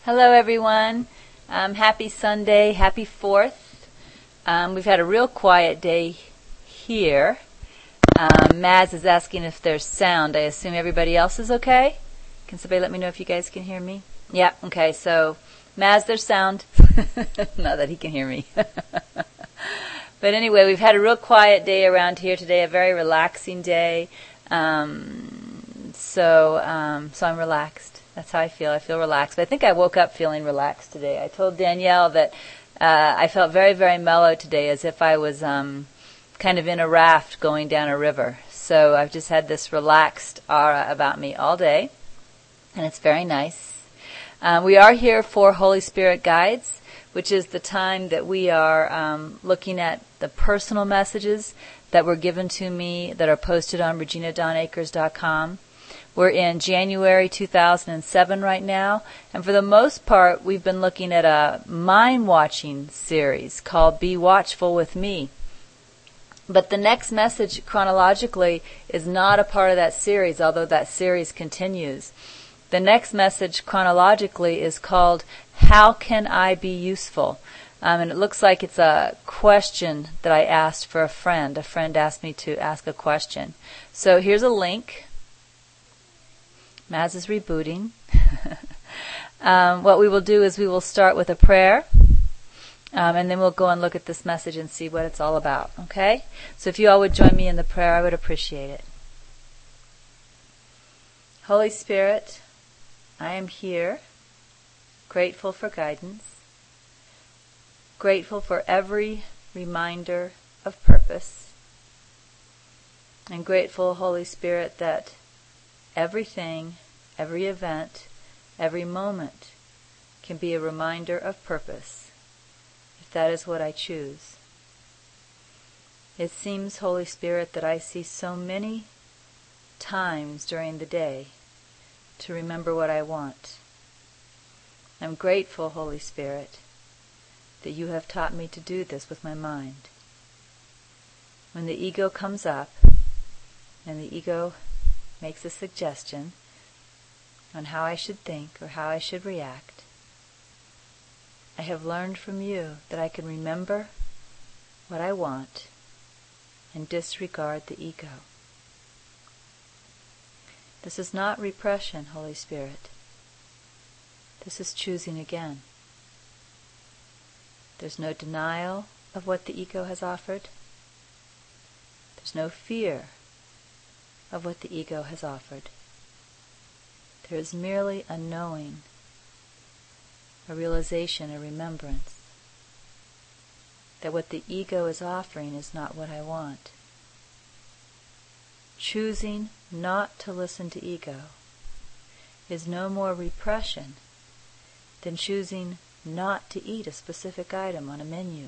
Hello, everyone. Happy Sunday. Happy 4th. We've had a real quiet day here. Maz is asking if there's sound. I assume everybody else is okay? Can somebody let me know if you guys can hear me? Yeah, okay. So, Maz, there's sound. Not that he can hear me. But anyway, we've had a real quiet day around here today, a very relaxing day. So I'm relaxed. That's how I feel. I feel relaxed. But I think I woke up feeling relaxed today. I told Danielle that I felt very, very mellow today, as if I was kind of in a raft going down a river. So I've just had this relaxed aura about me all day, and it's very nice. We are here for Holy Spirit Guides, which is the time that we are looking at the personal messages that were given to me that are posted on reginadawnakers.com. We're in January 2007 right now, and for the most part, we've been looking at a mind-watching series called Be Watchful With Me. But the next message chronologically is not a part of that series, although that series continues. The next message chronologically is called How Can I Be Useful? And it looks like it's a question that I asked for a friend. A friend asked me to ask a question. So here's a link. Maz is rebooting. What we will do is we will start with a prayer, and then we'll go and look at this message and see what it's all about, okay? So if you all would join me in the prayer, I would appreciate it. Holy Spirit, I am here, grateful for guidance, grateful for every reminder of purpose, and grateful, Holy Spirit, that everything, every event, every moment can be a reminder of purpose, if that is what I choose. It seems, Holy Spirit, that I see so many times during the day to remember what I want. I'm grateful, Holy Spirit, that you have taught me to do this with my mind. When the ego comes up, and the ego makes a suggestion on how I should think or how I should react, I have learned from you that I can remember what I want and disregard the ego. This is not repression, Holy Spirit. This is choosing again. There's no denial of what the ego has offered. There's no fear of what the ego has offered. There is merely a knowing, a realization, a remembrance that what the ego is offering is not what I want. Choosing not to listen to ego is no more repression than choosing not to eat a specific item on a menu.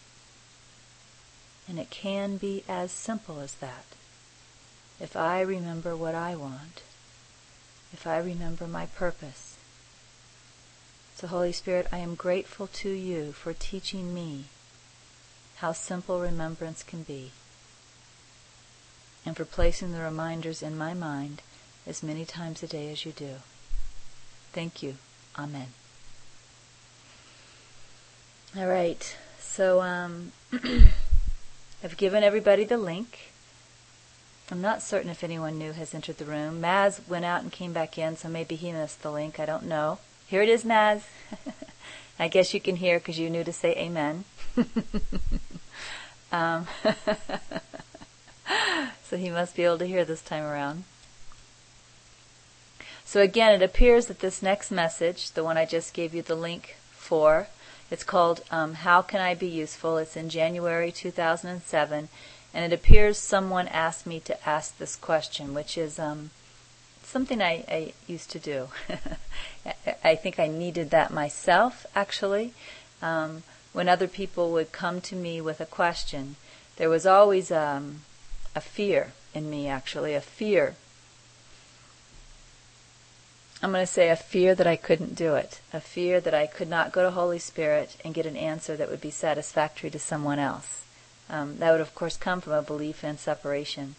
And it can be as simple as that. If I remember what I want, if I remember my purpose. So Holy Spirit, I am grateful to you for teaching me how simple remembrance can be, and for placing the reminders in my mind as many times a day as you do. Thank you. Amen. All right, so I've given everybody the link. I'm not certain if anyone new has entered the room. Maz went out and came back in, so maybe he missed the link. I don't know. Here it is, Maz. I guess you can hear because you knew to say amen. So he must be able to hear this time around. So again, it appears that this next message, the one I just gave you the link for, it's called How Can I Be Useful? It's in January 2007. And it appears someone asked me to ask this question, which is something I used to do. I think I needed that myself, actually. When other people would come to me with a question, there was always a fear in me, actually, a fear. I'm going to say a fear that I couldn't do it, a fear that I could not go to Holy Spirit and get an answer that would be satisfactory to someone else. That would, of course, come from a belief in separation.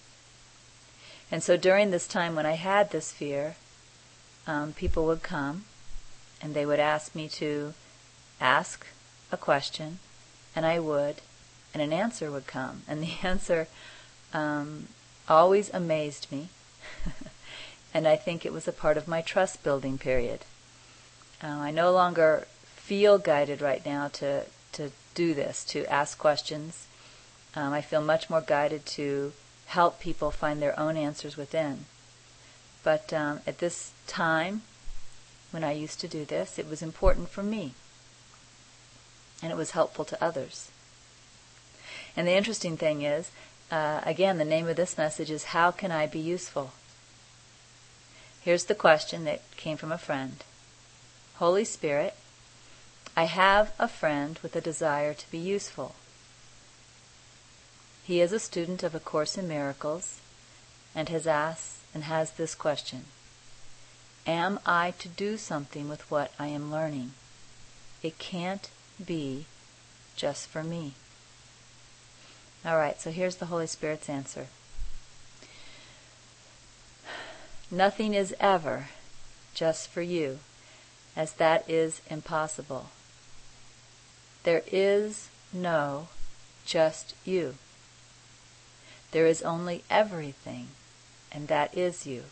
And so during this time when I had this fear, people would come And they would ask me to ask a question, and I would, and an answer would come. And the answer always amazed me. And I think it was a part of my trust building period. I no longer feel guided right now to do this, to ask questions. I feel much more guided to help people find their own answers within. But at this time, when I used to do this, it was important for me. And it was helpful to others. And the interesting thing is, again, the name of this message is, how can I be useful? Here's the question that came from a friend. Holy Spirit, I have a friend with a desire to be useful. He is a student of A Course in Miracles and has this question. Am I to do something with what I am learning? It can't be just for me. All right, so here's the Holy Spirit's answer. Nothing is ever just for you, as that is impossible. There is no just you. There is only everything, and that is you.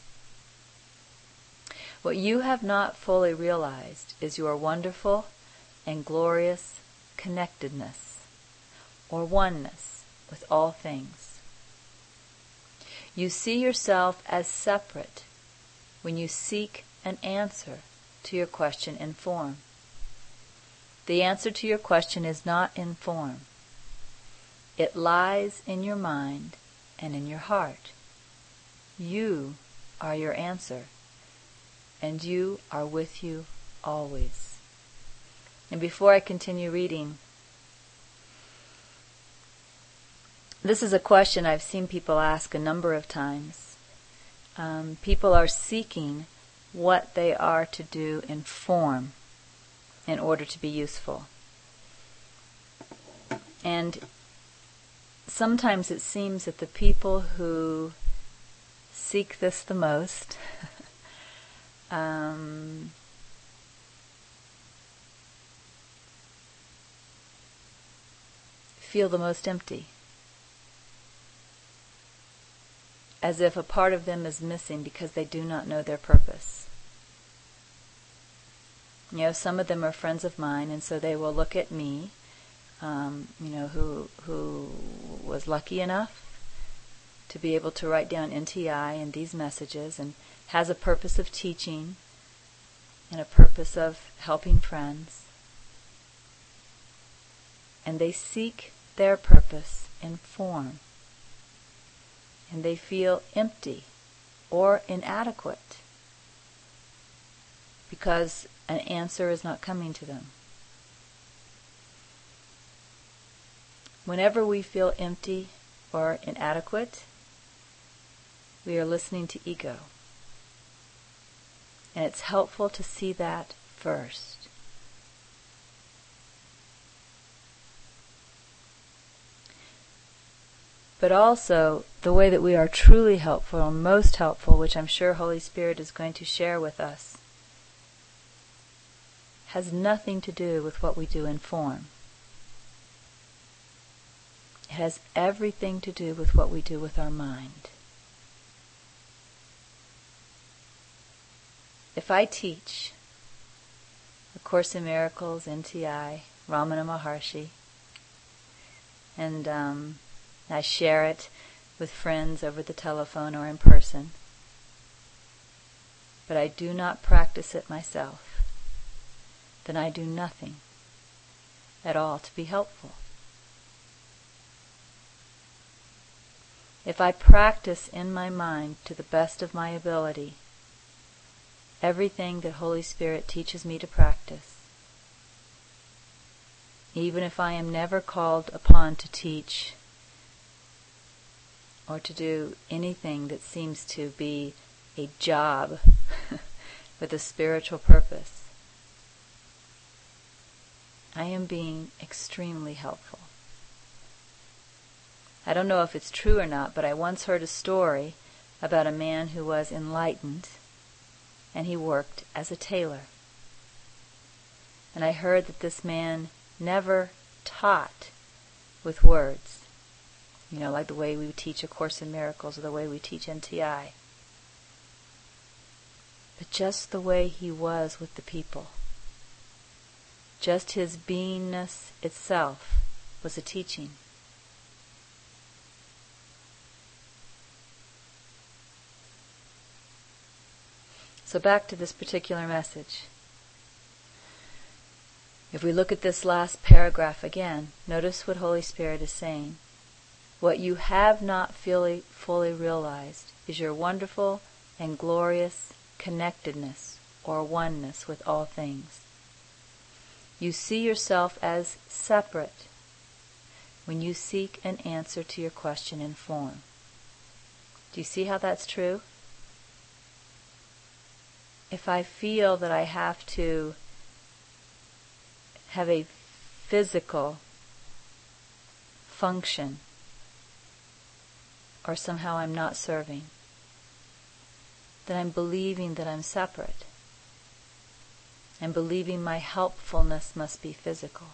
What you have not fully realized is your wonderful and glorious connectedness, or oneness with all things. You see yourself as separate when you seek an answer to your question in form. The answer to your question is not in form. It lies in your mind and in your heart. You are your answer, and you are with you always. And before I continue reading, this is a question I've seen people ask a number of times. People are seeking what they are to do in form in order to be useful. And sometimes it seems that the people who seek this the most feel the most empty. As if a part of them is missing because they do not know their purpose. You know, some of them are friends of mine, and so they will look at me, who was lucky enough to be able to write down NTI and these messages, and has a purpose of teaching, and a purpose of helping friends. And they seek their purpose in form. And they feel empty or inadequate because an answer is not coming to them. Whenever we feel empty or inadequate, we are listening to ego. And it's helpful to see that first. But also, the way that we are truly helpful, or most helpful, which I'm sure Holy Spirit is going to share with us, has nothing to do with what we do in form. It has everything to do with what we do with our mind. If I teach A Course in Miracles, NTI, Ramana Maharshi, and I share it with friends over the telephone or in person, but I do not practice it myself, then I do nothing at all to be helpful. If I practice in my mind to the best of my ability everything that Holy Spirit teaches me to practice, even if I am never called upon to teach or to do anything that seems to be a job with a spiritual purpose, I am being extremely helpful. I don't know if it's true or not, but I once heard a story about a man who was enlightened, and he worked as a tailor. And I heard that this man never taught with words. Like the way we teach A Course in Miracles or the way we teach NTI. But just the way he was with the people. Just his beingness itself was a teaching. So back to this particular message. If we look at this last paragraph again, notice what Holy Spirit is saying. What you have not fully realized is your wonderful and glorious connectedness or oneness with all things. You see yourself as separate when you seek an answer to your question in form. Do you see how that's true? If I feel that I have to have a physical function, or somehow I'm not serving, then I'm believing that I'm separate. I'm believing my helpfulness must be physical.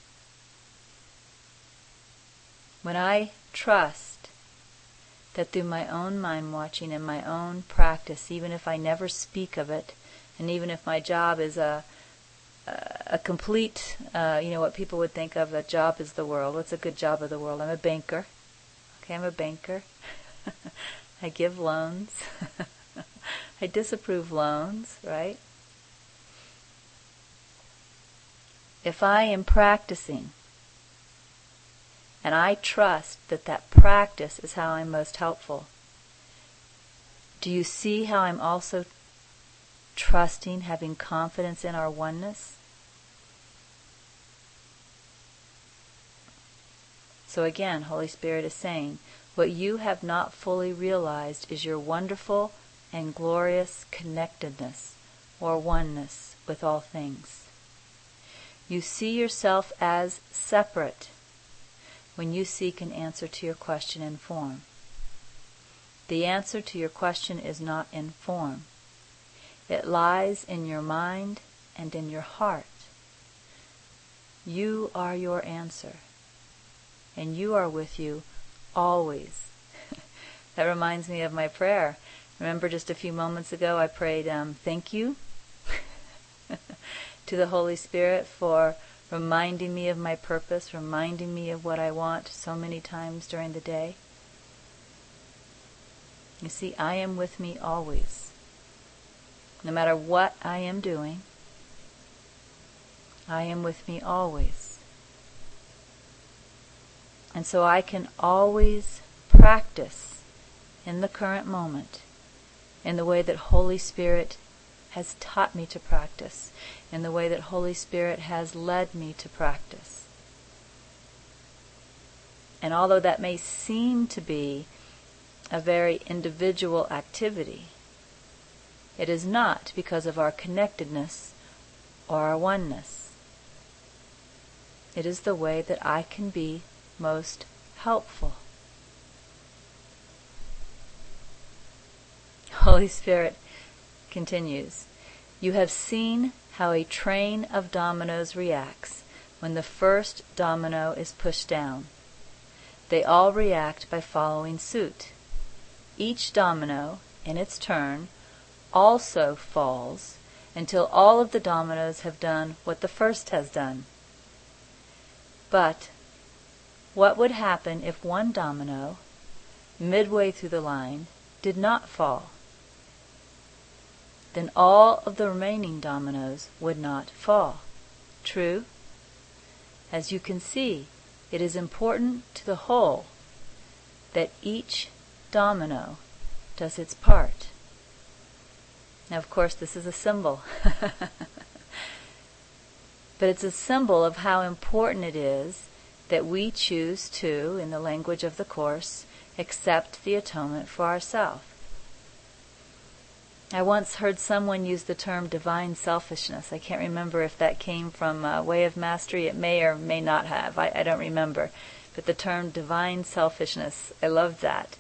When I trust that through my own mind watching and my own practice, even if I never speak of it, and even if my job is a complete, what people would think of a job is the world. What's a good job of the world? I'm a banker. Okay, I'm a banker. I give loans. I disapprove loans, right? If I am practicing, and I trust that that practice is how I'm most helpful, do you see how I'm also trusting, having confidence in our oneness? So again, Holy Spirit is saying, what you have not fully realized is your wonderful and glorious connectedness or oneness with all things. You see yourself as separate when you seek an answer to your question in form. The answer to your question is not in form. It lies in your mind and in your heart. You are your answer, and you are with you always. That reminds me of my prayer. Remember just a few moments ago I prayed, thank you to the Holy Spirit for reminding me of my purpose, reminding me of what I want so many times during the day. You see, I am with me always. No matter what I am doing, I am with me always. And so I can always practice in the current moment in the way that Holy Spirit has taught me to practice, in the way that Holy Spirit has led me to practice. And although that may seem to be a very individual activity, it is not because of our connectedness or our oneness. It is the way that I can be most helpful. Holy Spirit continues, you have seen how a train of dominoes reacts when the first domino is pushed down. They all react by following suit. Each domino, in its turn, also falls until all of the dominoes have done what the first has done. But what would happen if one domino, midway through the line, did not fall? Then all of the remaining dominoes would not fall. True? As you can see, it is important to the whole that each domino does its part. Now, of course, this is a symbol. But it's a symbol of how important it is that we choose to, in the language of the Course, accept the atonement for ourselves. I once heard someone use the term divine selfishness. I can't remember if that came from Way of Mastery. It may or may not have. I don't remember. But the term divine selfishness, I love that.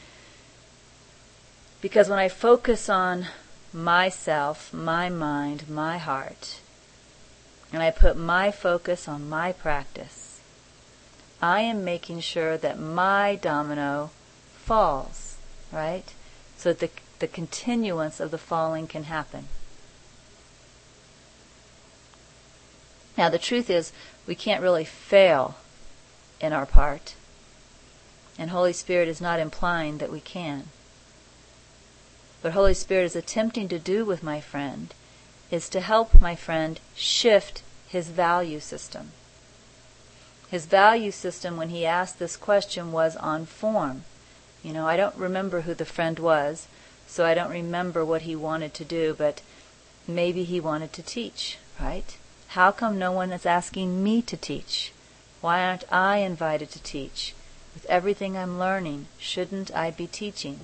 Because when I focus on myself, my mind, my heart, and I put my focus on my practice, I am making sure that my domino falls, right? So that the continuance of the falling can happen. Now the truth is, we can't really fail in our part. And Holy Spirit is not implying that we can. What Holy Spirit is attempting to do with my friend is to help my friend shift his value system. His value system, when he asked this question, was on form. I don't remember who the friend was, so I don't remember what he wanted to do, but maybe he wanted to teach, right? How come no one is asking me to teach? Why aren't I invited to teach? With everything I'm learning, shouldn't I be teaching?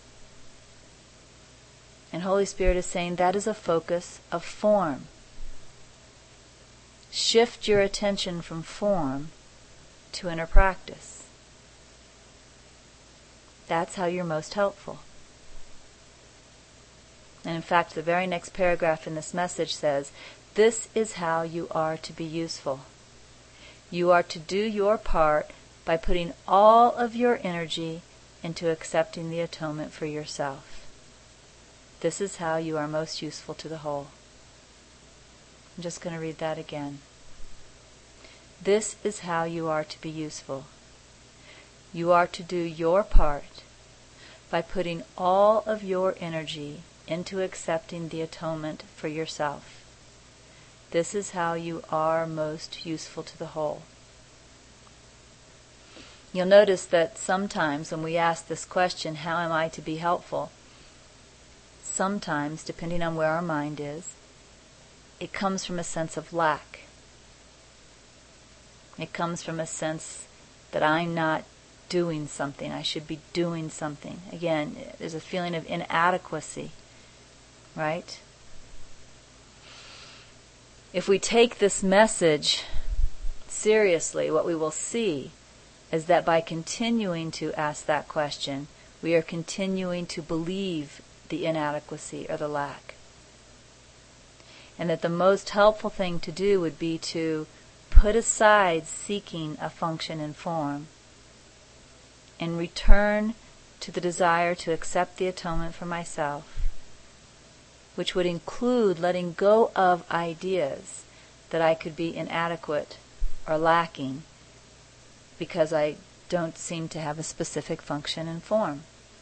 And Holy Spirit is saying that is a focus of form. Shift your attention from form to inner practice. That's how you're most helpful. And in fact, the very next paragraph in this message says, this is how you are to be useful. You are to do your part by putting all of your energy into accepting the atonement for yourself. This is how you are most useful to the whole. I'm just going to read that again. This is how you are to be useful. You are to do your part by putting all of your energy into accepting the atonement for yourself. This is how you are most useful to the whole. You'll notice that sometimes when we ask this question, how am I to be helpful? Sometimes, depending on where our mind is, it comes from a sense of lack. It comes from a sense that I'm not doing something. I should be doing something. Again, there's a feeling of inadequacy, right? If we take this message seriously, what we will see is that by continuing to ask that question, we are continuing to believe the inadequacy or the lack. And that the most helpful thing to do would be to put aside seeking a function and form and return to the desire to accept the atonement for myself, which would include letting go of ideas that I could be inadequate or lacking because I don't seem to have a specific function and form.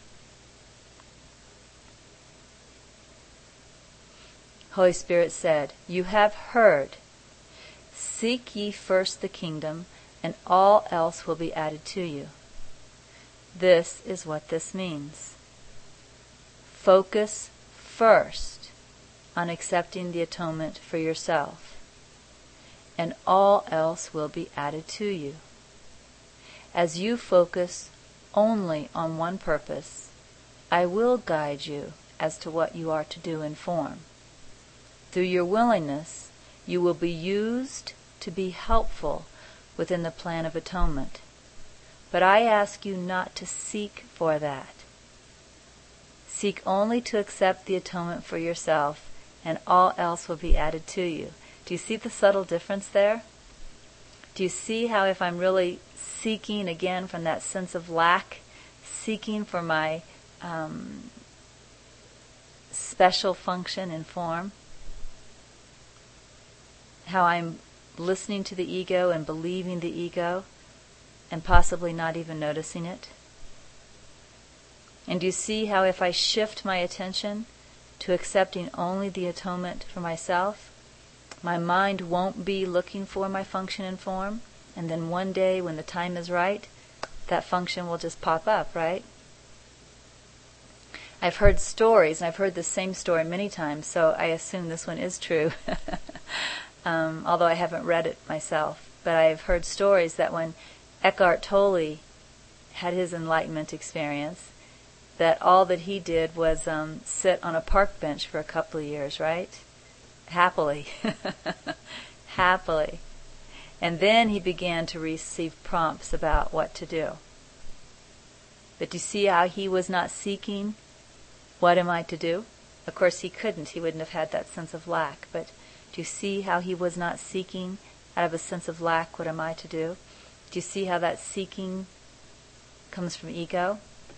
Holy Spirit said, "You have heard. Seek ye first the kingdom, and all else will be added to you." This is what this means. Focus first on accepting the atonement for yourself, and all else will be added to you. As you focus only on one purpose, I will guide you as to what you are to do in form. Through your willingness, you will be used to be helpful within the plan of atonement. But I ask you not to seek for that. Seek only to accept the atonement for yourself, and all else will be added to you. Do you see the subtle difference there? Do you see how if I'm really seeking, again, from that sense of lack, seeking for my special function and form, how I'm listening to the ego and believing the ego and possibly not even noticing it? And do you see how if I shift my attention to accepting only the atonement for myself, my mind won't be looking for my function and form, and then one day when the time is right, that function will just pop up, right? I've heard stories, and I've heard the same story many times, so I assume this one is true, although I haven't read it myself. But I've heard stories that when Eckhart Tolle had his enlightenment experience, that all that he did was sit on a park bench for a couple of years, right? Happily. Happily. And then he began to receive prompts about what to do. But do you see how he was not seeking, what am I to do? Of course he couldn't. He wouldn't have had that sense of lack. But Do you see how he was not seeking out of a sense of lack, what am I to do? Do you see how that seeking comes from ego?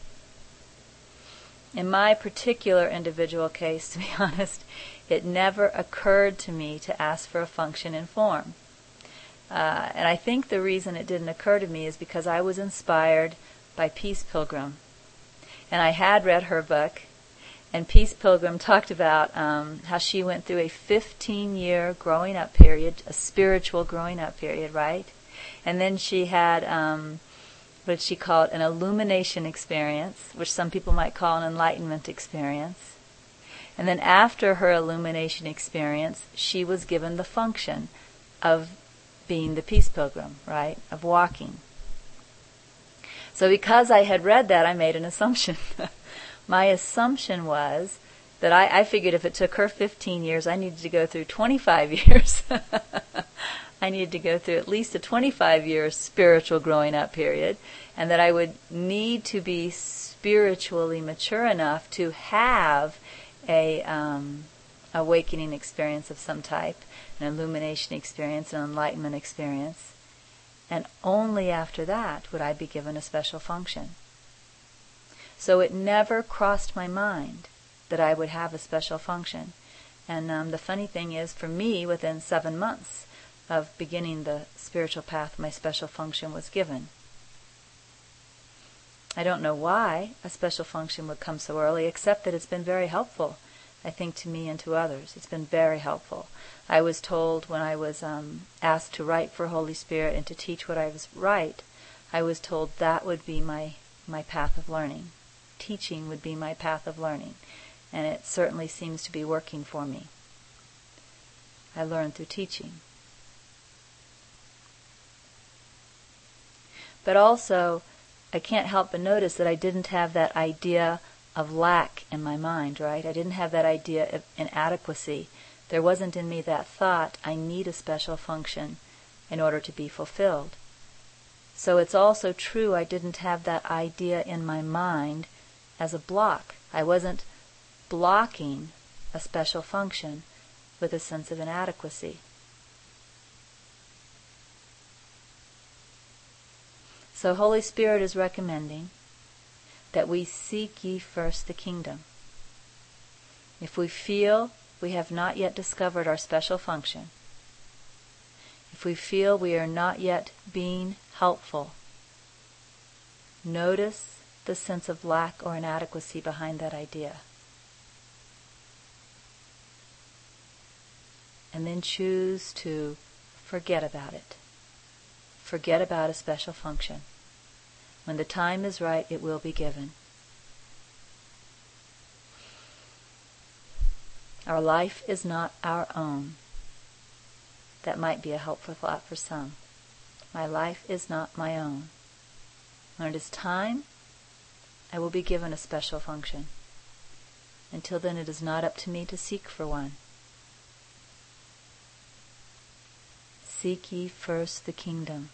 In my particular individual case, to be honest, it never occurred to me to ask for a function in form. And I think the reason it didn't occur to me is because I was inspired by Peace Pilgrim. And I had read her book, and Peace Pilgrim talked about how she went through a 15-year growing up period, a spiritual growing up period, right? And then she had what she called an illumination experience, which some people might call an enlightenment experience. And then after her illumination experience, she was given the function of being the Peace Pilgrim, right? Of walking. So because I had read that, I made an assumption. My assumption was that I figured if it took her 15 years, I needed to go through 25 years. I needed to go through at least a 25-year spiritual growing up period, and that I would need to be spiritually mature enough to have a awakening experience of some type, an illumination experience, an enlightenment experience, and only after that would I be given a special function. So it never crossed my mind that I would have a special function. And the funny thing is, for me, within 7 months of beginning the spiritual path, my special function was given. I don't know why a special function would come so early, except that it's been very helpful, I think, to me and to others. It's been very helpful. I was told when I was asked to write for Holy Spirit and to teach what I was write, I was told that would be my path of learning. Teaching would be my path of learning. And it certainly seems to be working for me. I learned through teaching. But also, I can't help but notice that I didn't have that idea of lack in my mind, right? I didn't have that idea of inadequacy. There wasn't in me that thought, I need a special function in order to be fulfilled. So it's also true I didn't have that idea in my mind as a block. I wasn't blocking a special function with a sense of inadequacy. So Holy Spirit is recommending that we seek ye first the kingdom. If we feel we have not yet discovered our special function, if we feel we are not yet being helpful, notice the sense of lack or inadequacy behind that idea. And then choose to forget about it. Forget about a special function. When the time is right, it will be given. Our life is not our own. That might be a helpful thought for some. My life is not my own. When it is time, I will be given a special function. Until then, it is not up to me to seek for one. Seek ye first the kingdom.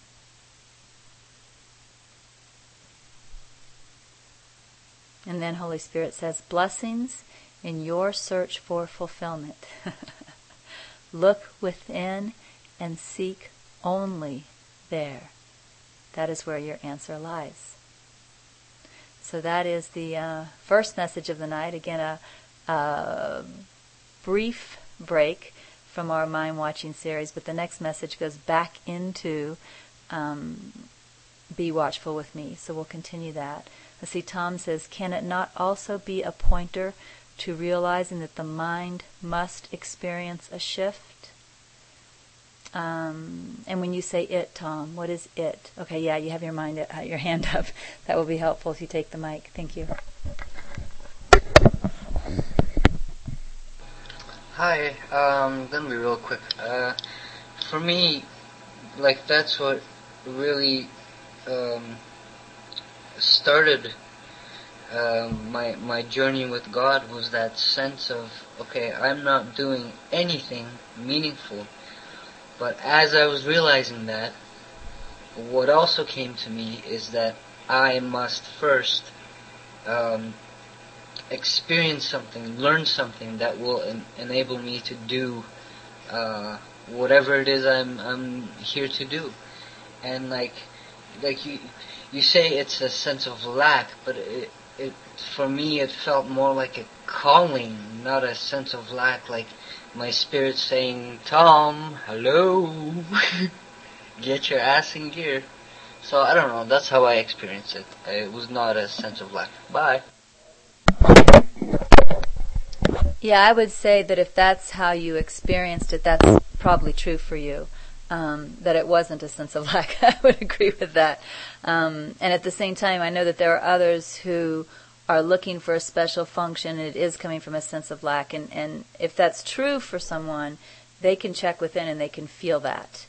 And then Holy Spirit says, blessings in your search for fulfillment. Look within and seek only there. That is where your answer lies. So that is the first message of the night. Again, a brief break from our Mind Watching series, but the next message goes back into Be Watchful with Me. So we'll continue that. Let's see, Tom says, can it not also be a pointer to realizing that the mind must experience a shift? And when you say it, Tom, what is it? Okay, yeah, you have your hand up. That will be helpful if you take the mic. Thank you. Hi, gonna be real quick. For me, like, that's what really started my journey with God, was that sense of, okay, I'm not doing anything meaningful. But as I was realizing that, what also came to me is that I must first experience something, learn something that will enable me to do whatever it is I'm here to do. And like you say it's a sense of lack, but it for me it felt more like a calling, not a sense of lack, like my spirit saying, Tom, hello, get your ass in gear. So I don't know, that's how I experienced it. It was not a sense of lack. Bye. Yeah, I would say that if that's how you experienced it, that's probably true for you. That it wasn't a sense of lack. I would agree with that. And at the same time, I know that there are others who are looking for a special function, and it is coming from a sense of lack. And if that's true for someone, they can check within and they can feel that.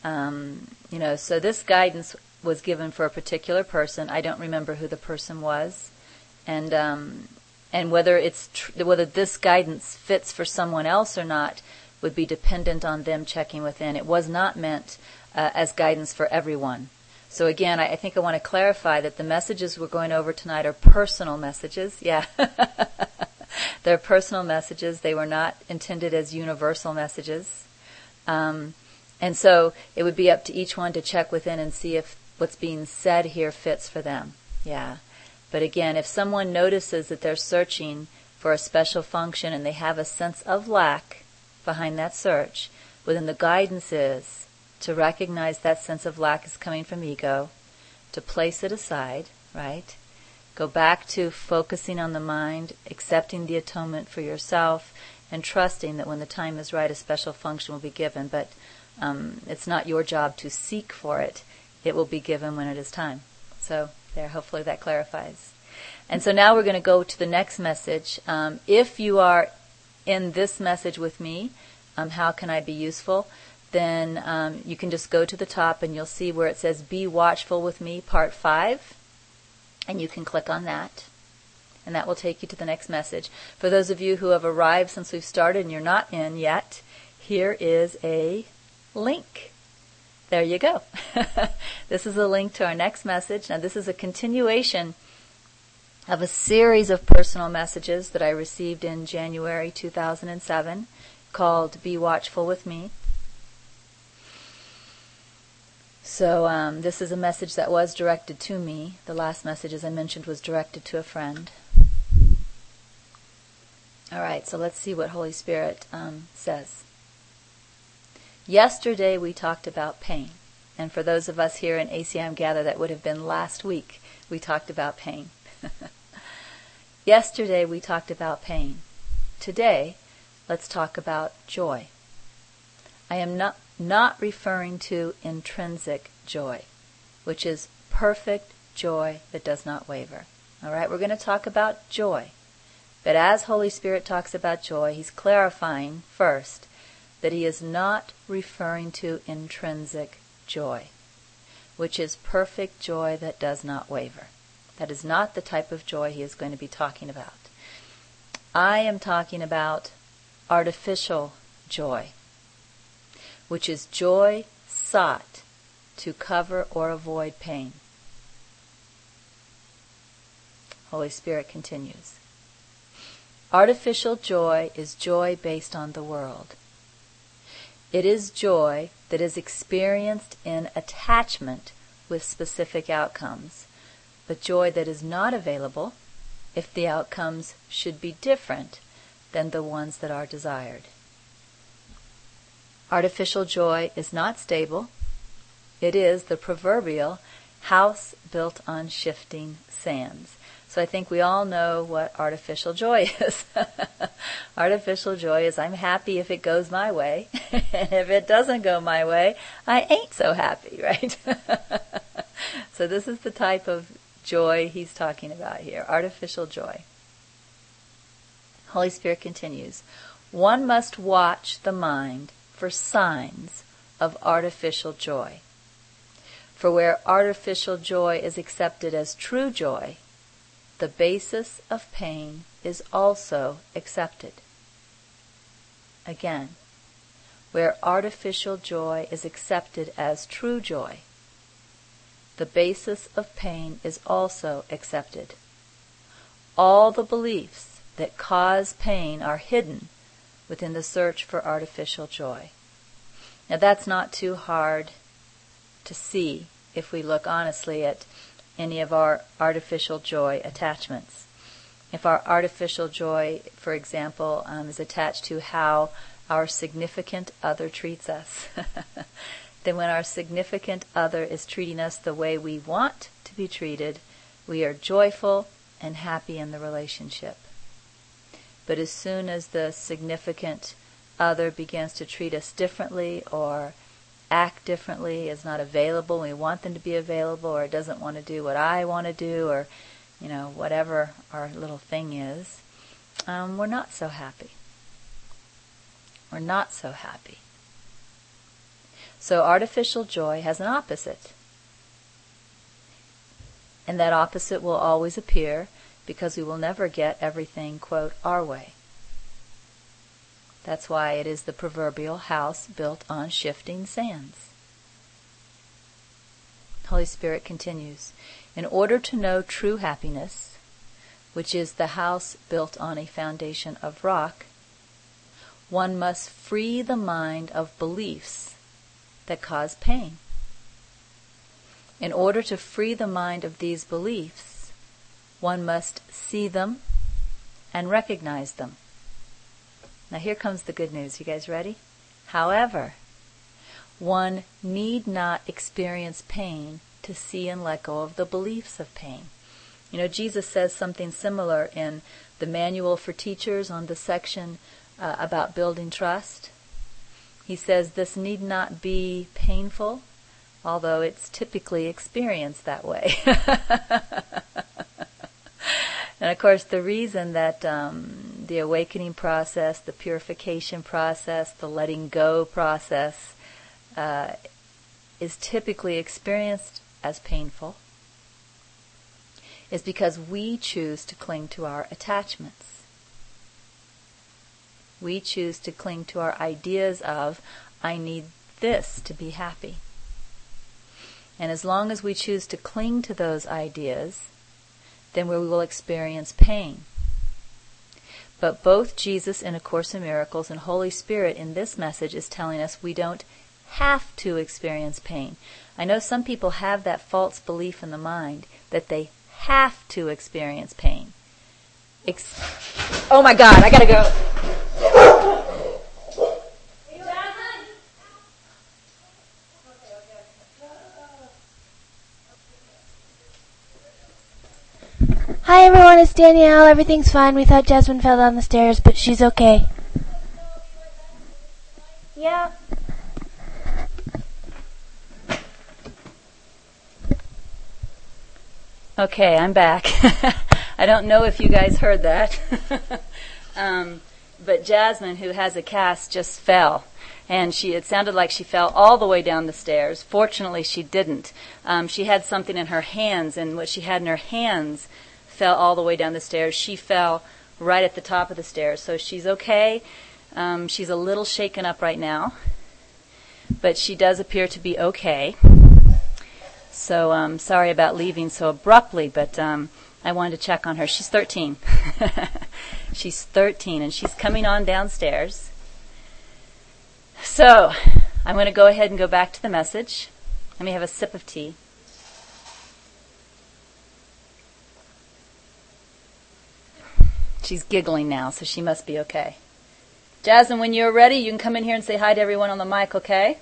So this guidance was given for a particular person. I don't remember who the person was, and whether whether this guidance fits for someone else or not would be dependent on them checking within. It was not meant as guidance for everyone. So again, I think I want to clarify that the messages we're going over tonight are personal messages. Yeah. They're personal messages. They were not intended as universal messages. And so it would be up to each one to check within and see if what's being said here fits for them. Yeah. But again, if someone notices that they're searching for a special function and they have a sense of lack behind that search, well, then the guidance is to recognize that sense of lack is coming from ego, to place it aside, right? Go back to focusing on the mind, accepting the atonement for yourself, and trusting that when the time is right, a special function will be given. But it's not your job to seek for it. It will be given when it is time. So there, hopefully that clarifies. And so now we're going to go to the next message. If you are in this message with me, how can I be useful? Then you can just go to the top and you'll see where it says Be Watchful with Me, Part 5. And you can click on that. And that will take you to the next message. For those of you who have arrived since we've started and you're not in yet, here is a link. There you go. This is a link to our next message. Now this is a continuation of a series of personal messages that I received in January 2007 called Be Watchful with Me. So this is a message that was directed to me. The last message, as I mentioned, was directed to a friend. All right, so let's see what Holy Spirit says. Yesterday we talked about pain. And for those of us here in ACM Gather, that would have been last week, we talked about pain. Yesterday we talked about pain. Today, let's talk about joy. I am not referring to intrinsic joy, which is perfect joy that does not waver. All right, we're going to talk about joy. But as Holy Spirit talks about joy, He's clarifying first that He is not referring to intrinsic joy, which is perfect joy that does not waver. That is not the type of joy He is going to be talking about. I am talking about artificial joy, which is joy sought to cover or avoid pain. Holy Spirit continues. Artificial joy is joy based on the world. It is joy that is experienced in attachment with specific outcomes, but joy that is not available if the outcomes should be different than the ones that are desired. Artificial joy is not stable. It is the proverbial house built on shifting sands. So I think we all know what artificial joy is. Artificial joy is I'm happy if it goes my way, and if it doesn't go my way, I ain't so happy, right? So this is the type of joy he's talking about here, artificial joy. Holy Spirit continues, one must watch the mind for signs of artificial joy. For where artificial joy is accepted as true joy, the basis of pain is also accepted. Again, where artificial joy is accepted as true joy, the basis of pain is also accepted. All the beliefs that cause pain are hidden within the search for artificial joy. Now that's not too hard to see if we look honestly at any of our artificial joy attachments. If our artificial joy, for example, is attached to how our significant other treats us, then when our significant other is treating us the way we want to be treated, we are joyful and happy in the relationship. But as soon as the significant other begins to treat us differently or act differently, is not available, we want them to be available, or doesn't want to do what I want to do, or whatever our little thing is, we're not so happy. We're not so happy. So artificial joy has an opposite. And that opposite will always appear because we will never get everything, quote, our way. That's why it is the proverbial house built on shifting sands. Holy Spirit continues, in order to know true happiness, which is the house built on a foundation of rock, one must free the mind of beliefs that cause pain. In order to free the mind of these beliefs, one must see them and recognize them. Now here comes the good news. You guys ready? However, one need not experience pain to see and let go of the beliefs of pain. Jesus says something similar in the Manual for Teachers on the section about building trust. He says this need not be painful, although it's typically experienced that way. And of course, the reason that the awakening process, the purification process, the letting go process is typically experienced as painful is because we choose to cling to our attachments. We choose to cling to our ideas of, I need this to be happy. And as long as we choose to cling to those ideas, then we will experience pain. But both Jesus in A Course in Miracles and Holy Spirit in this message is telling us we don't have to experience pain. I know some people have that false belief in the mind that they have to experience pain. Oh my God, I gotta go. Hi everyone, it's Danielle. Everything's fine. We thought Jasmine fell down the stairs, but she's okay. Yeah. Okay, I'm back. I don't know if you guys heard that. But Jasmine, who has a cast, just fell. And it sounded like she fell all the way down the stairs. Fortunately, she didn't. She had something in her hands, and what she had in her hands fell all the way down the stairs. She fell right at the top of the stairs. So she's okay. She's a little shaken up right now. But she does appear to be okay. So sorry about leaving so abruptly, but I wanted to check on her. She's 13. She's 13, and she's coming on downstairs. So I'm going to go ahead and go back to the message. Let me have a sip of tea. She's giggling now, so she must be okay. Jasmine, when you're ready, you can come in here and say hi to everyone on the mic, okay?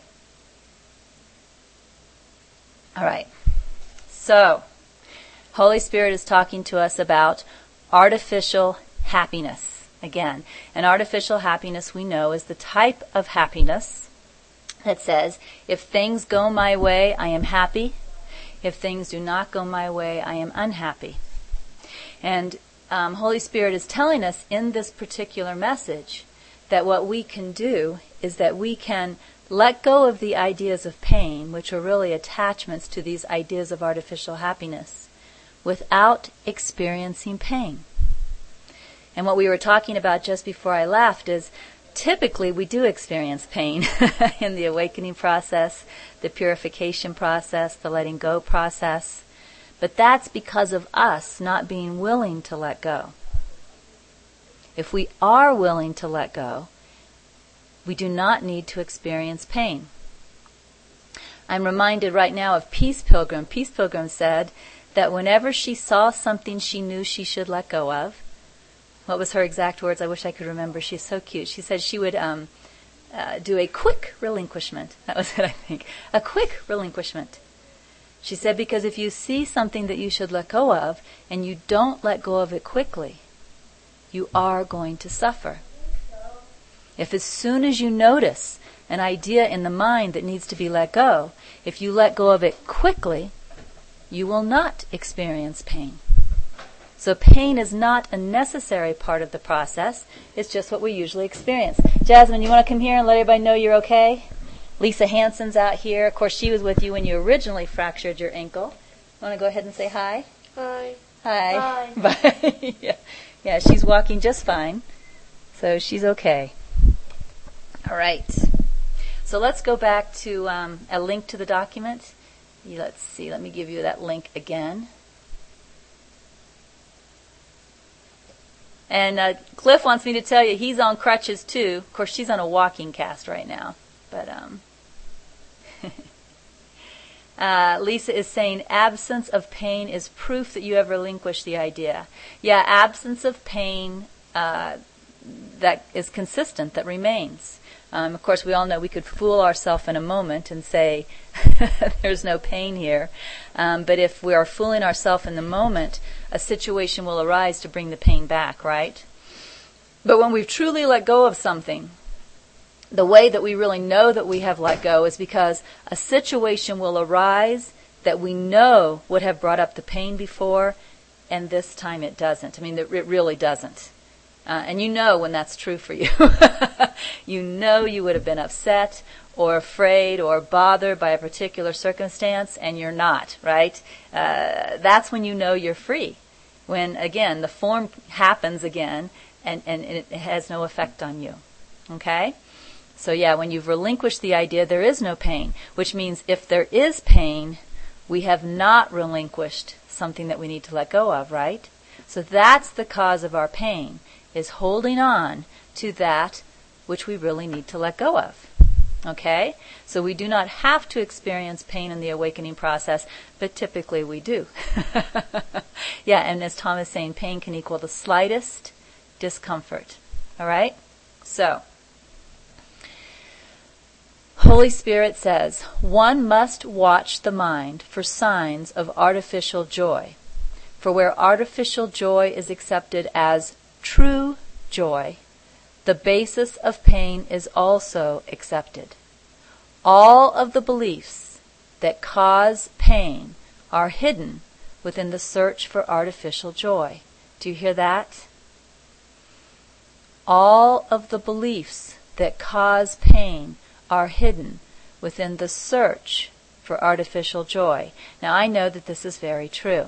All right. So, Holy Spirit is talking to us about artificial happiness. Again, an artificial happiness we know is the type of happiness that says, if things go my way, I am happy. If things do not go my way, I am unhappy. And Holy Spirit is telling us in this particular message that what we can do is that we can let go of the ideas of pain, which are really attachments to these ideas of artificial happiness, without experiencing pain. And what we were talking about just before I left is typically we do experience pain in the awakening process, the purification process, the letting go process. But that's because of us not being willing to let go. If we are willing to let go, We do not need to experience pain. I'm reminded right now of Peace Pilgrim. Peace Pilgrim said that whenever she saw something she knew she should let go of, what was her exact words? I wish I could remember. She's so cute. She said she would do a quick relinquishment. That was it, I think. A quick relinquishment. She said, because if you see something that you should let go of and you don't let go of it quickly, you are going to suffer. If as soon as you notice an idea in the mind that needs to be let go, if you let go of it quickly, you will not experience pain. So pain is not a necessary part of the process. It's just what we usually experience. Jasmine, you want to come here and let everybody know you're okay? Lisa Hanson's out here. Of course, she was with you when you originally fractured your ankle. Want to go ahead and say hi? Hi. Hi. Bye. Yeah, she's walking just fine. So she's okay. All right. So let's go back to a link to the document. Let's see. Let me give you that link again. And Cliff wants me to tell you he's on crutches too. Of course, she's on a walking cast right now. But Lisa is saying absence of pain is proof that you have relinquished the idea. Yeah, absence of pain that is consistent, that remains. Of course, we all know we could fool ourselves in a moment and say there's no pain here. But if we are fooling ourselves in the moment, a situation will arise to bring the pain back, right? But when we've truly let go of something, the way that we really know that we have let go is because a situation will arise that we know would have brought up the pain before, and this time it doesn't. I mean, it really doesn't. And you know when that's true for you. You know you would have been upset or afraid or bothered by a particular circumstance, and you're not, right? That's when you know you're free. When, again, the form happens again, and it has no effect on you. Okay? So yeah, when you've relinquished the idea, there is no pain, which means if there is pain, we have not relinquished something that we need to let go of, right? So that's the cause of our pain, is holding on to that which we really need to let go of. Okay? So we do not have to experience pain in the awakening process, but typically we do. Yeah, and as Tom is saying, pain can equal the slightest discomfort. All right? So, Holy Spirit says, one must watch the mind for signs of artificial joy. For where artificial joy is accepted as true joy, the basis of pain is also accepted. All of the beliefs that cause pain are hidden within the search for artificial joy. Do you hear that? All of the beliefs that cause pain are hidden within the search for artificial joy. Now, I know that this is very true.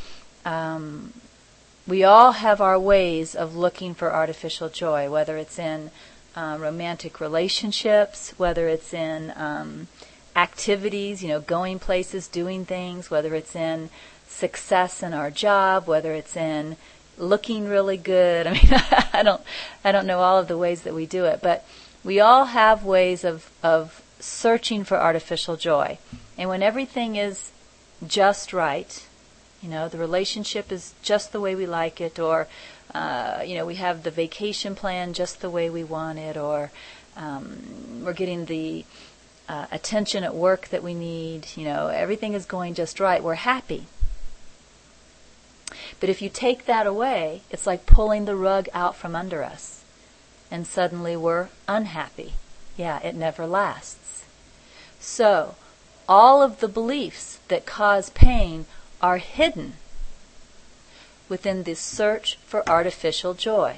We all have our ways of looking for artificial joy, whether it's in romantic relationships, whether it's in activities, going places, doing things, whether it's in success in our job, whether it's in looking really good. I mean, I don't know all of the ways that we do it, but we all have ways of searching for artificial joy. And when everything is just right, the relationship is just the way we like it, or, we have the vacation plan just the way we want it, or we're getting the attention at work that we need, everything is going just right, we're happy. But if you take that away, it's like pulling the rug out from under us, and suddenly we're unhappy. Yeah, it never lasts. So, all of the beliefs that cause pain are hidden within this search for artificial joy.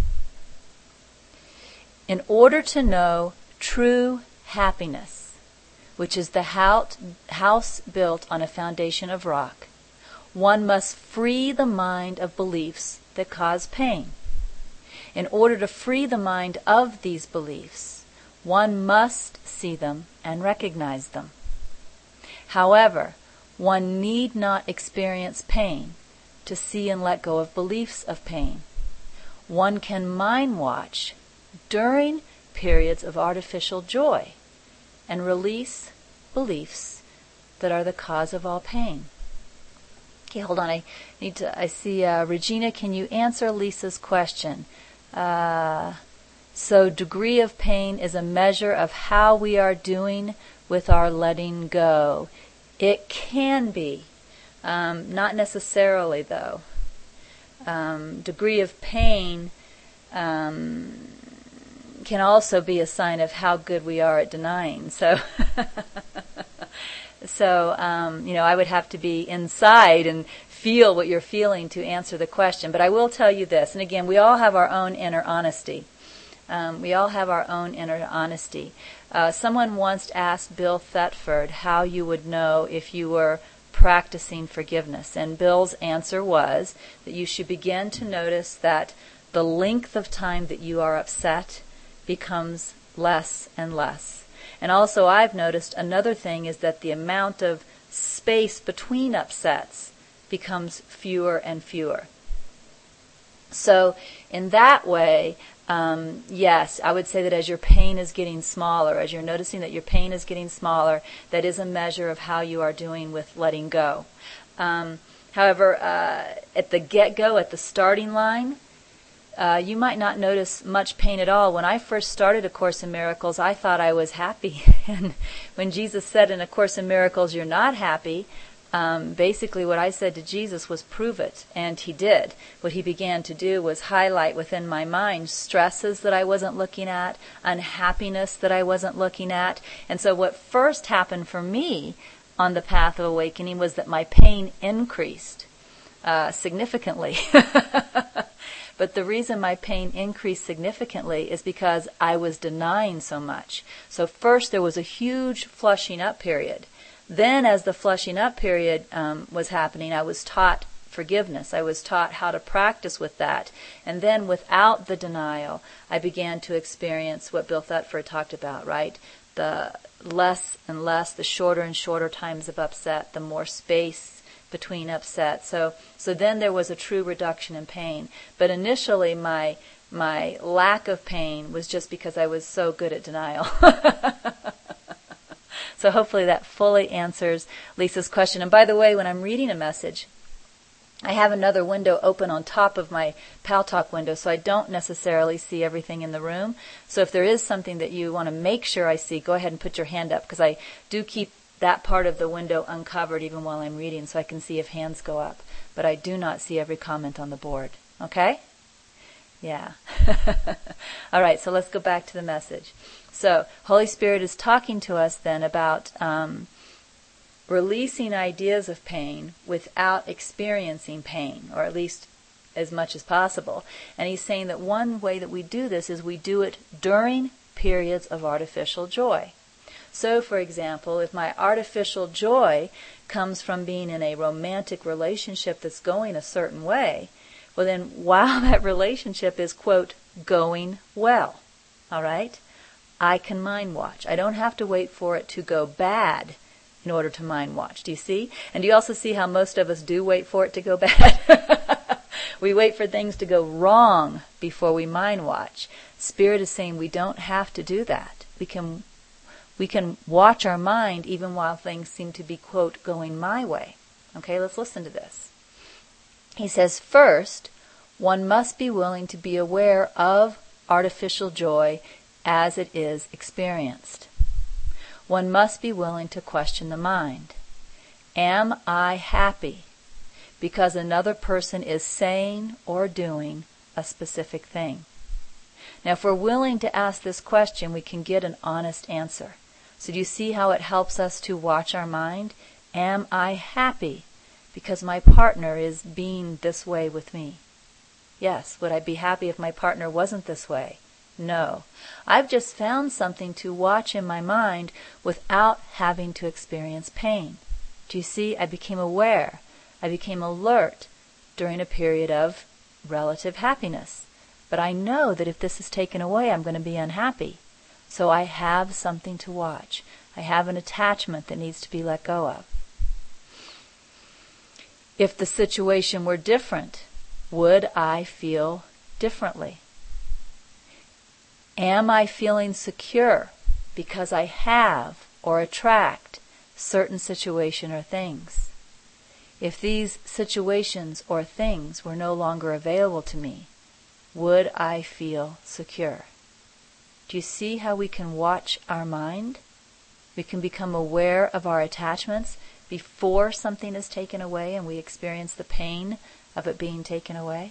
In order to know true happiness, which is the house built on a foundation of rock, one must free the mind of beliefs that cause pain. In order to free the mind of these beliefs, one must see them and recognize them. However, one need not experience pain to see and let go of beliefs of pain. One can mind watch during periods of artificial joy and release beliefs that are the cause of all pain. Okay, hold on. I see, Regina, can you answer Lisa's question? So degree of pain is a measure of how we are doing with our letting go. It can be. Not necessarily, though. Degree of pain can also be a sign of how good we are at denying. So, I would have to be inside and feel what you're feeling to answer the question. But I will tell you this, and again, we all have our own inner honesty. Someone once asked Bill Thetford how you would know if you were practicing forgiveness. And Bill's answer was that you should begin to notice that the length of time that you are upset becomes less and less. And also I've noticed another thing is that the amount of space between upsets becomes fewer and fewer. So in that way, yes, I would say that as your pain is getting smaller, as you're noticing that your pain is getting smaller, that is a measure of how you are doing with letting go. However, at the get-go, at the starting line, you might not notice much pain at all. When I first started A Course in Miracles, I thought I was happy. And when Jesus said in A Course in Miracles, you're not happy, basically what I said to Jesus was prove it, and he did. What he began to do was highlight within my mind stresses that I wasn't looking at, unhappiness that I wasn't looking at. And so what first happened for me on the path of awakening was that my pain increased significantly. But the reason my pain increased significantly is because I was denying so much. So first there was a huge flushing up period. Then as the flushing up period was happening, I was taught forgiveness. I was taught how to practice with that. And then without the denial, I began to experience what Bill Thetford talked about, right? The less and less, the shorter and shorter times of upset, the more space between upset. So then there was a true reduction in pain. But initially my lack of pain was just because I was so good at denial. So hopefully that fully answers Lisa's question. And by the way, when I'm reading a message, I have another window open on top of my Pal Talk window, so I don't necessarily see everything in the room. So if there is something that you want to make sure I see, go ahead and put your hand up, because I do keep that part of the window uncovered even while I'm reading, so I can see if hands go up. But I do not see every comment on the board. Okay? Yeah. All right, so let's go back to the message. So, Holy Spirit is talking to us then about releasing ideas of pain without experiencing pain, or at least as much as possible. And he's saying that one way that we do this is we do it during periods of artificial joy. So, for example, if my artificial joy comes from being in a romantic relationship that's going a certain way, well then, while that relationship is, quote, going well, all right, I can mind watch. I don't have to wait for it to go bad in order to mind watch. Do you see? And do you also see how most of us do wait for it to go bad? We wait for things to go wrong before we mind watch. Spirit is saying we don't have to do that. We can watch our mind even while things seem to be, quote, going my way. Okay, let's listen to this. He says, first, one must be willing to be aware of artificial joy as it is experienced. One must be willing to question the mind. Am I happy because another person is saying or doing a specific thing? Now, if we're willing to ask this question, we can get an honest answer. So do you see how it helps us to watch our mind? Am I happy because my partner is being this way with me? Yes. Would I be happy if my partner wasn't this way? No. I've just found something to watch in my mind without having to experience pain. Do you see? I became aware. I became alert during a period of relative happiness. But I know that if this is taken away, I'm going to be unhappy. So I have something to watch. I have an attachment that needs to be let go of. If the situation were different, would I feel differently? Am I feeling secure because I have or attract certain situation or things? If these situations or things were no longer available to me, would I feel secure? Do you see how we can watch our mind? We can become aware of our attachments before something is taken away and we experience the pain of it being taken away.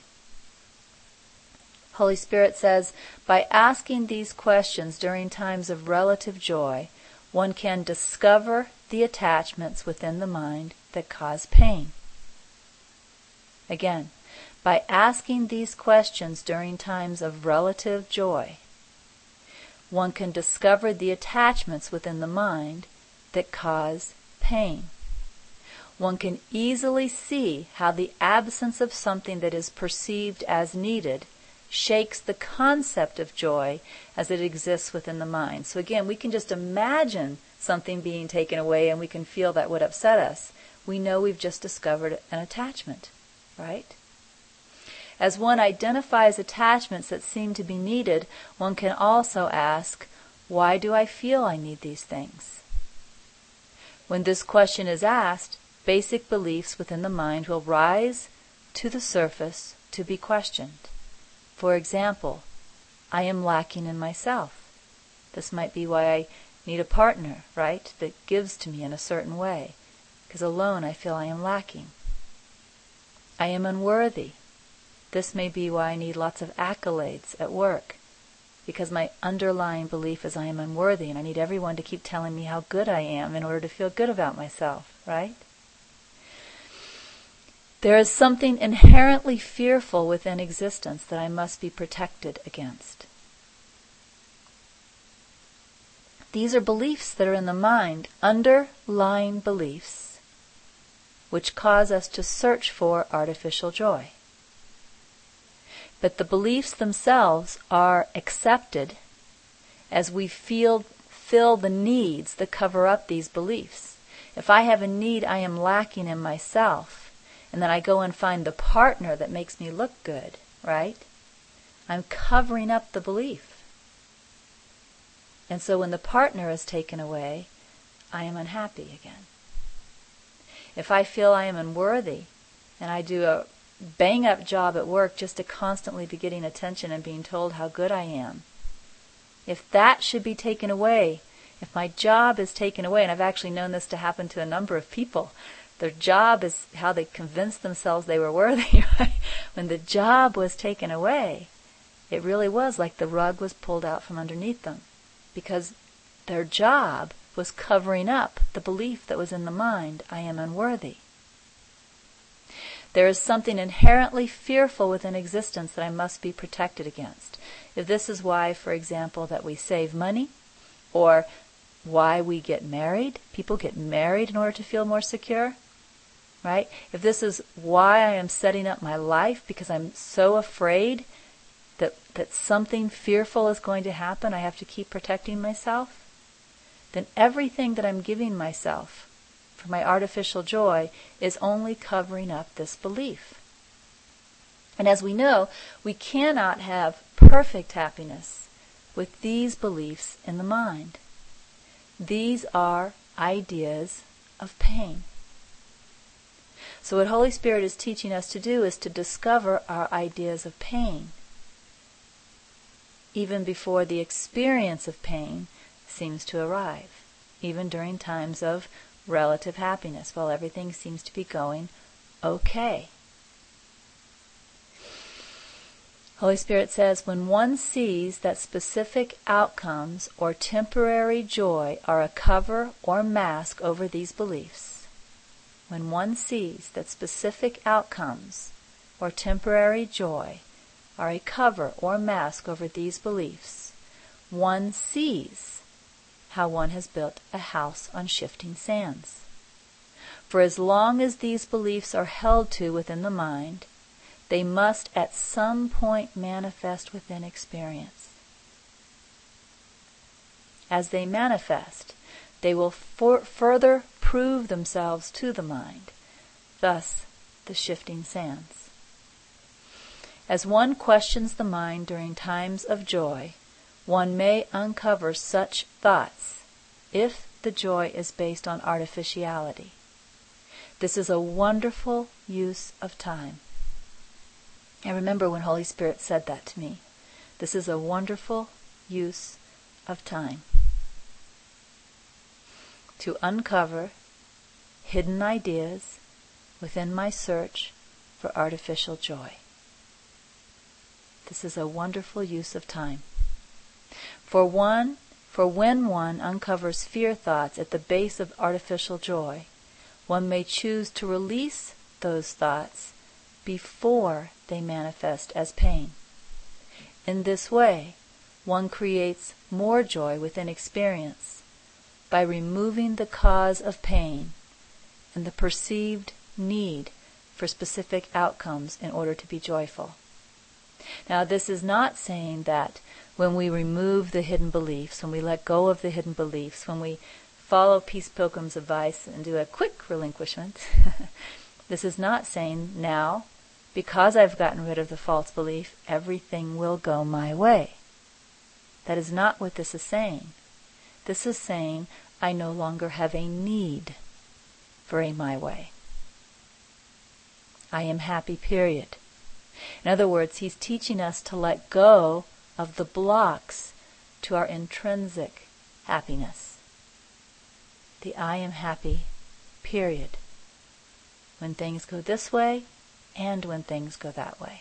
Holy Spirit says, by asking these questions during times of relative joy, one can discover the attachments within the mind that cause pain. Again, by asking these questions during times of relative joy, one can discover the attachments within the mind that cause pain. One can easily see how the absence of something that is perceived as needed shakes the concept of joy as it exists within the mind. So again, we can just imagine something being taken away and we can feel that would upset us. We know we've just discovered an attachment, right? As one identifies attachments that seem to be needed, one can also ask, why do I feel I need these things? When this question is asked, basic beliefs within the mind will rise to the surface to be questioned. For example, I am lacking in myself. This might be why I need a partner, right, that gives to me in a certain way, because alone I feel I am lacking. I am unworthy. This may be why I need lots of accolades at work, because my underlying belief is I am unworthy and I need everyone to keep telling me how good I am in order to feel good about myself, right? There is something inherently fearful within existence that I must be protected against. These are beliefs that are in the mind, underlying beliefs, which cause us to search for artificial joy. But the beliefs themselves are accepted as we fill the needs that cover up these beliefs. If I have a need I am lacking in myself, and then I go and find the partner that makes me look good, right? I'm covering up the belief. And so when the partner is taken away, I am unhappy again. If I feel I am unworthy, and I do a bang-up job at work just to constantly be getting attention and being told how good I am, if that should be taken away, if my job is taken away, and I've actually known this to happen to a number of people, their job is how they convinced themselves they were worthy, right? When the job was taken away, it really was like the rug was pulled out from underneath them, because their job was covering up the belief that was in the mind, I am unworthy. There is something inherently fearful within existence that I must be protected against. If this is why, for example, that we save money, or why we get married, people get married in order to feel more secure, right? If this is why I am setting up my life, because I'm so afraid that something fearful is going to happen, I have to keep protecting myself, then everything that I'm giving myself for my artificial joy is only covering up this belief. And as we know, we cannot have perfect happiness with these beliefs in the mind. These are ideas of pain. So what Holy Spirit is teaching us to do is to discover our ideas of pain, even before the experience of pain seems to arrive, even during times of relative happiness, while everything seems to be going okay. Holy Spirit says, when one sees that specific outcomes or temporary joy are a cover or mask over these beliefs, when one sees that specific outcomes or temporary joy are a cover or mask over these beliefs, one sees how one has built a house on shifting sands. For as long as these beliefs are held to within the mind, they must at some point manifest within experience. As they manifest, they will further prove themselves to the mind, thus the shifting sands. As one questions the mind during times of joy, one may uncover such thoughts if the joy is based on artificiality. This is a wonderful use of time. I remember when Holy Spirit said that to me. This is a wonderful use of time. To uncover hidden ideas within my search for artificial joy. This is a wonderful use of time. For when one uncovers fear thoughts at the base of artificial joy, one may choose to release those thoughts before they manifest as pain. In this way, one creates more joy within experience by removing the cause of pain and the perceived need for specific outcomes in order to be joyful. Now, this is not saying that when we remove the hidden beliefs, when we let go of the hidden beliefs, when we follow Peace Pilgrim's advice and do a quick relinquishment, this is not saying now, because I've gotten rid of the false belief, everything will go my way. That is not what this is saying. This is saying I no longer have a need for a my way. I am happy, period. In other words, he's teaching us to let go of the blocks to our intrinsic happiness. The I am happy, period. When things go this way and when things go that way.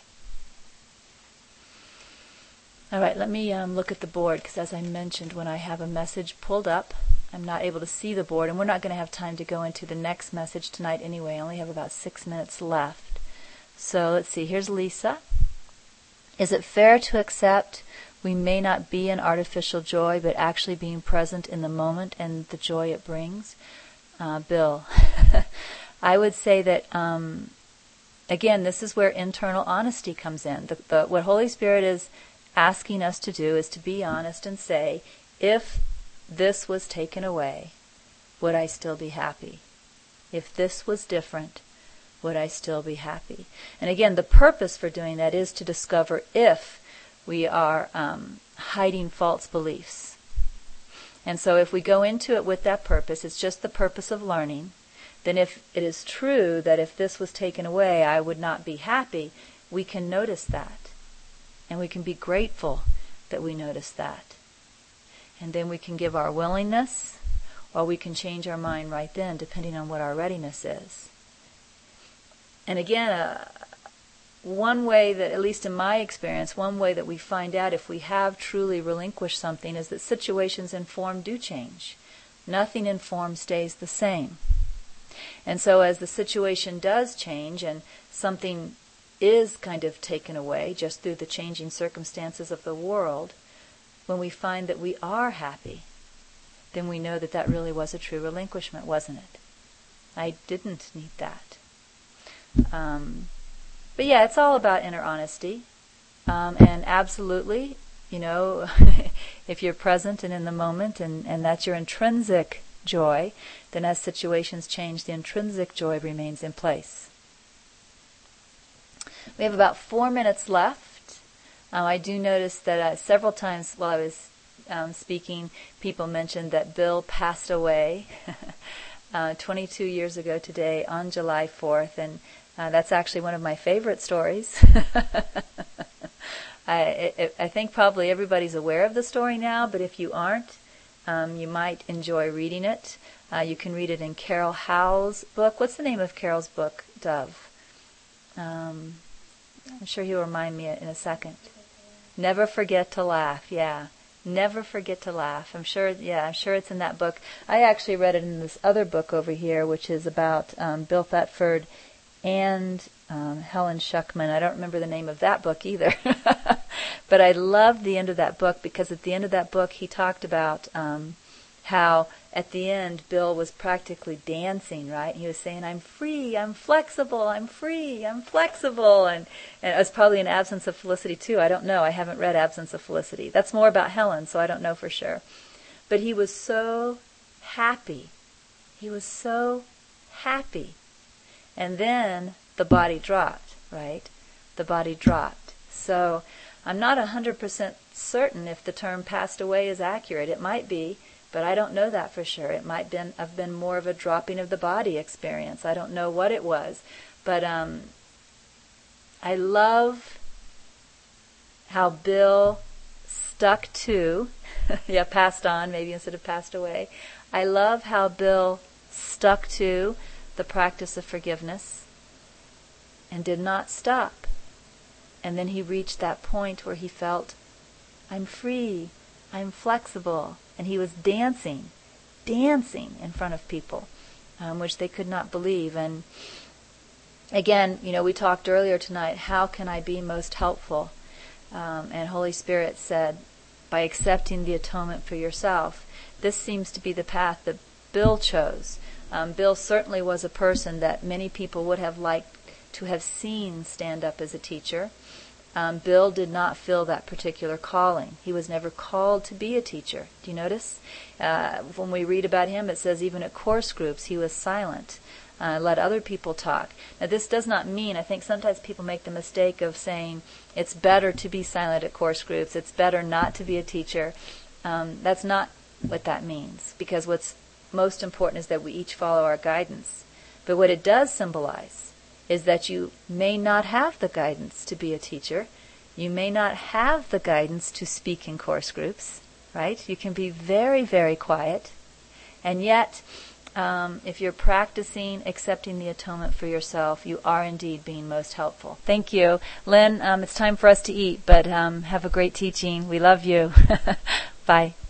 All right, let me look at the board, because as I mentioned, when I have a message pulled up, I'm not able to see the board, and we're not going to have time to go into the next message tonight anyway. I only have about 6 minutes left. So let's see, here's Lisa. Is it fair to accept we may not be in artificial joy, but actually being present in the moment and the joy it brings? Bill, I would say that, again, this is where internal honesty comes in. What Holy Spirit is asking us to do is to be honest and say, if this was taken away, would I still be happy? If this was different, would I still be happy? And again, the purpose for doing that is to discover if we are hiding false beliefs. And so if we go into it with that purpose, it's just the purpose of learning, then if it is true that if this was taken away, I would not be happy, we can notice that. And we can be grateful that we notice that. And then we can give our willingness, or we can change our mind right then, depending on what our readiness is. And again, one way that, at least in my experience, one way that we find out if we have truly relinquished something is that situations in form do change. Nothing in form stays the same. And so as the situation does change and something is kind of taken away just through the changing circumstances of the world, when we find that we are happy, then we know that that really was a true relinquishment, wasn't it? I didn't need that. But yeah, it's all about inner honesty. And absolutely, if you're present and in the moment and that's your intrinsic joy, then as situations change, the intrinsic joy remains in place. We have about 4 minutes left. I do notice that several times while I was speaking, people mentioned that Bill passed away 22 years ago today on July 4th, and that's actually one of my favorite stories. I think probably everybody's aware of the story now, but if you aren't, you might enjoy reading it. You can read it in Carol Howe's book. What's the name of Carol's book, Dove? I'm sure he'll remind me in a second. Never Forget to Laugh. Yeah, Never Forget to Laugh. I'm sure it's in that book. I actually read it in this other book over here, which is about Bill Thetford and Helen Schuckman. I don't remember the name of that book either. But I loved the end of that book, because at the end of that book he talked about how at the end Bill was practically dancing, right? He was saying, I'm free, I'm flexible, I'm free, I'm flexible. And it was probably an Absence of Felicity too. I don't know. I haven't read Absence of Felicity. That's more about Helen, so I don't know for sure. But he was so happy. He was so happy. And then the body dropped, right? The body dropped. So I'm not 100% certain if the term passed away is accurate. It might be, but I don't know that for sure. It might have been more of a dropping of the body experience. I don't know what it was. But I love how Bill stuck to, passed on maybe instead of passed away. I love how Bill stuck to the practice of forgiveness and did not stop. And then he reached that point where he felt, I'm free, I'm flexible. And he was dancing in front of people, which they could not believe. And again, we talked earlier tonight, how can I be most helpful? And Holy Spirit said, by accepting the atonement for yourself. This seems to be the path that Bill chose. Bill certainly was a person that many people would have liked to have seen stand up as a teacher. Bill did not feel that particular calling. He was never called to be a teacher. Do you notice? When we read about him, it says even at course groups, he was silent. Let other people talk. Now, this does not mean, I think sometimes people make the mistake of saying it's better to be silent at course groups, it's better not to be a teacher. That's not what that means, because what's most important is that we each follow our guidance. But what it does symbolize is that you may not have the guidance to be a teacher. You may not have the guidance to speak in course groups, right? You can be very, very quiet. And yet, if you're practicing accepting the atonement for yourself, you are indeed being most helpful. Thank you. Lynn, it's time for us to eat, but have a great teaching. We love you. Bye.